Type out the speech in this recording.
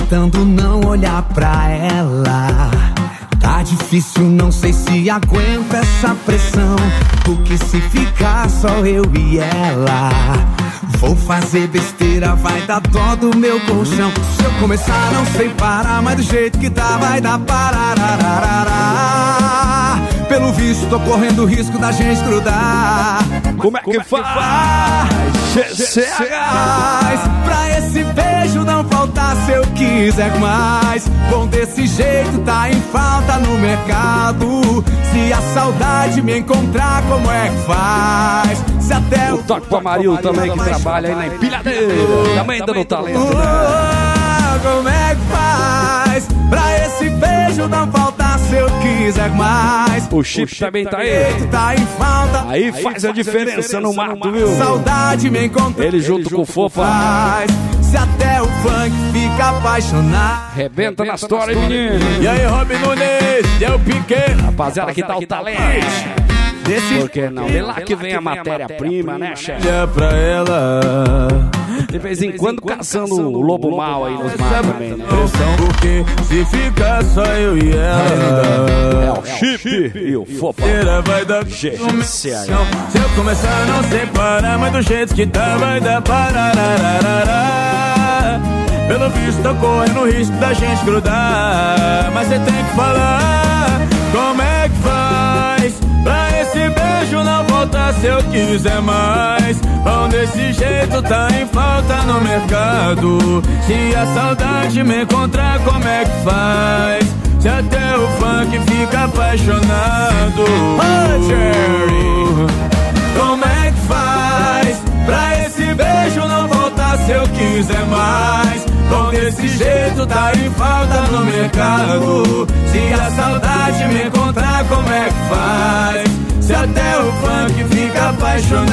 tentando não olhar pra ela. Tá difícil, não sei se aguento essa pressão, porque se ficar só eu e ela, vou fazer besteira, vai dar dó do meu colchão. Se eu começar não sei parar, mas do jeito que tá vai dar pararararará. Pelo visto tô correndo o risco da gente grudar. Como é que faz? Pra esse beijo não faltar, se eu quiser mais. Bom, desse jeito tá em falta no mercado. Se a saudade me encontrar, como é que faz? Se até o toque pro Amarildo também, que trabalha aí na empilhadeira, também dando talento, como é que faz? Pra esse beijo não faltar, se eu quiser mais. O Chip também tá aí. Tá em falta. Aí faz a diferença no mato, viu? Saudade me encontra. Ele junto com o Fofa. Se até o funk fica apaixonado. Rebenta na história, menino. E aí, Robin Nunes, eu piquei. Rapaziada, que tá o talento. Por que não? De lá que vem a matéria-prima, né, chefe? É pra ela. De vez em quando caçando o lobo mal aí nos matos também, né? Porque se ficar só eu e ela, é o Chip e o Fofa. Vai dar GCH. Se eu começar não sei parar, mas do jeito que tá vai dar pararararará. Pelo visto tô correndo o risco da gente grudar, mas você tem que falar como é que faz pra esse beijo não voltar, se eu quiser mais. Bom, desse jeito tá em falta no mercado. Se a saudade me encontrar, como é que faz? Se até o funk fica apaixonado. Oh, Jerry, como é que faz pra esse beijo não voltar, se eu quiser mais? Bom, desse jeito tá em falta no mercado. Se a saudade me encontrar, como é que faz? Se até o funk fica apaixonado.